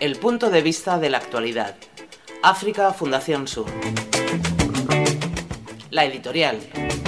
El punto de vista de la actualidad. África Fundación Sur. La editorial.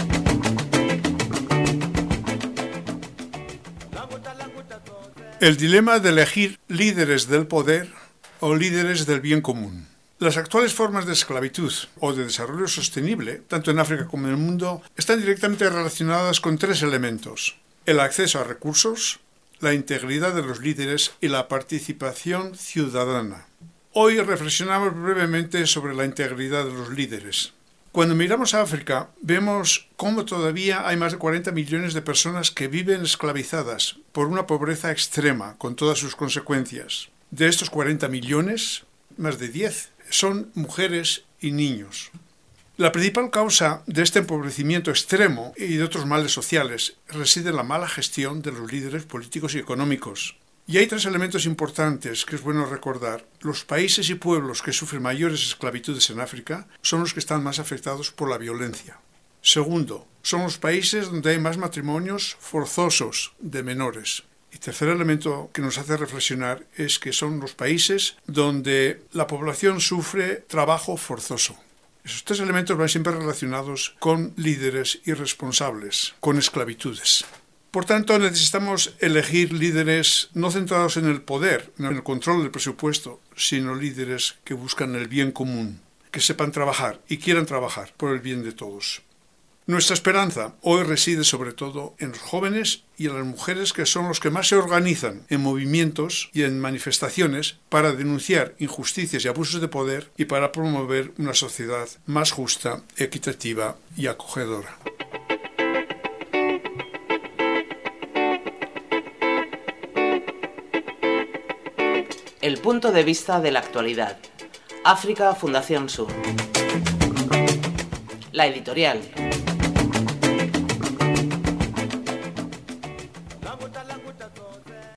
El dilema de elegir líderes del poder o líderes del bien común. Las actuales formas de esclavitud o de desarrollo sostenible, tanto en África como en el mundo, están directamente relacionadas con tres elementos: el acceso a recursos, la integridad de los líderes y la participación ciudadana. Hoy reflexionamos brevemente sobre la integridad de los líderes. Cuando miramos a África, vemos cómo todavía hay más de 40 millones de personas que viven esclavizadas por una pobreza extrema, con todas sus consecuencias. De estos 40 millones, más de 10 son mujeres y niños. La principal causa de este empobrecimiento extremo y de otros males sociales reside en la mala gestión de los líderes políticos y económicos. Y hay tres elementos importantes que es bueno recordar. Los países y pueblos que sufren mayores esclavitudes en África son los que están más afectados por la violencia. Segundo, son los países donde hay más matrimonios forzosos de menores. Y tercer elemento que nos hace reflexionar es que son los países donde la población sufre trabajo forzoso. Esos tres elementos van siempre relacionados con líderes irresponsables, con esclavitudes. Por tanto, necesitamos elegir líderes no centrados en el poder, en el control del presupuesto, sino líderes que buscan el bien común, que sepan trabajar y quieran trabajar por el bien de todos. Nuestra esperanza hoy reside sobre todo en los jóvenes y en las mujeres, que son los que más se organizan en movimientos y en manifestaciones para denunciar injusticias y abusos de poder y para promover una sociedad más justa, equitativa y acogedora. El punto de vista de la actualidad. África Fundación Sur. La editorial.